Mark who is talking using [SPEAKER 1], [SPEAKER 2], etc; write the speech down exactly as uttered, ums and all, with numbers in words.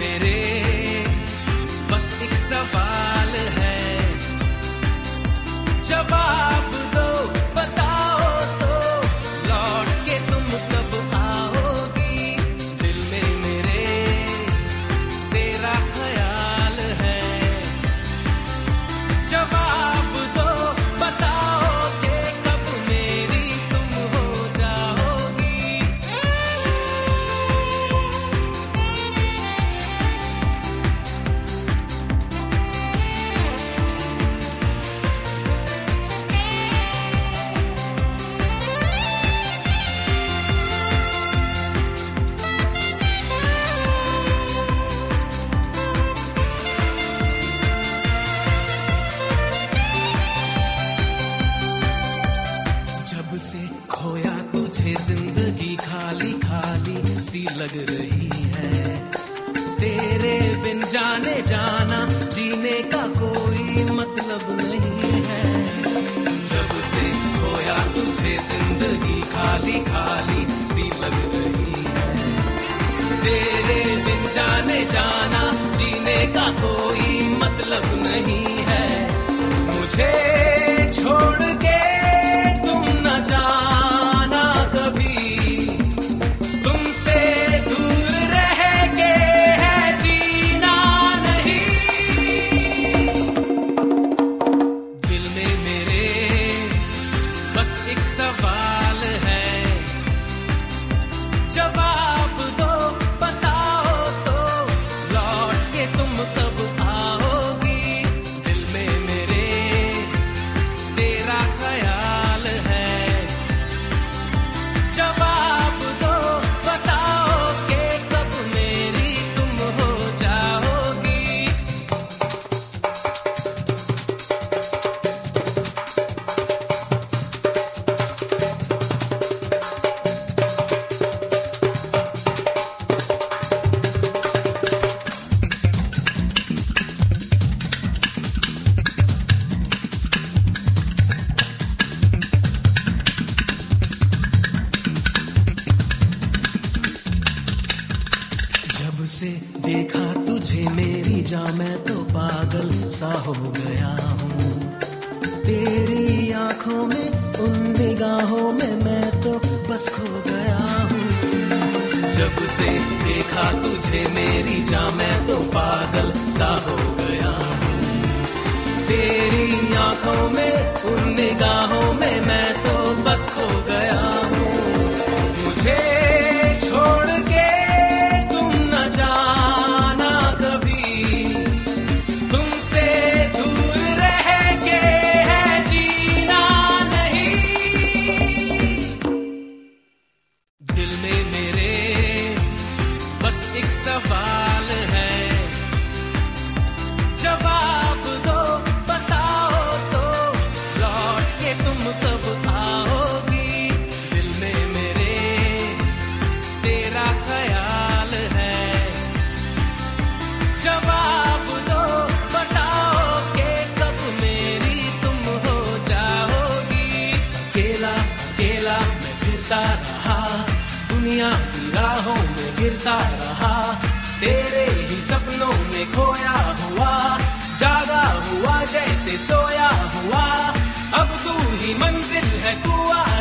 [SPEAKER 1] मेरे बस एक सवाल है, जवाब दो, बताओ तो लौट के तुम कब आओगी। दिल में मेरे तेरा ख्याल है, जवाब दो, बताओ कि कब मेरी तुम हो जाओगी। जब से खोया तुझे जिंदगी खाली खाली सी लग रही है, तेरे बिन जाने जाना जीने का कोई मतलब नहीं है। जब से खोया तुझे जिंदगी खाली खाली सी लग रही है, तेरे बिन जाने जाना जीने का कोई मतलब नहीं है। मुझे छोड़ के तुम न जाना कभी, तुमसे दूर रह के है जीना नहीं। दिल में मेरे बस एक सवाल है, जवाब दो, बताओ तो लौट के तुम कब आओगी। दिल में मेरे तेरा ख्याल है, जवाब दो, बताओ कि कब मेरी तुम हो जाओगी। जब से देखा तुझे मेरी जान मैं तो पागल सा हो गया हूँ। तेरी आंखों में उन निगाहों में मैं तो बस खो गया हूँ। जब से देखा तुझे मेरी जान मैं तो पागल सा हो गया हूँ। तेरी आंखों में उन निगाहों में मैं तो बस खो गया हूँ। मुझे छोड़ के तुम न जाना कभी, तुमसे दूर रह के है जीना नहीं। दिल में मेरे बस एक सवाल है, जवाब दो, बताओ तो लौट के तुम कब आओगी। दिल में मेरे तेरा ख्याल है, जवाब दो, बताओ कि कब मेरी तुम हो जाओगी। अकेला अकेला मैं फिरता रहा, दुनिया की राहों में गिरता रहा। तेरे ही सपनों में खोया हुआ, जागा हुआ जैसे सोया हुआ। अब तू ही मंजिल है, तू आ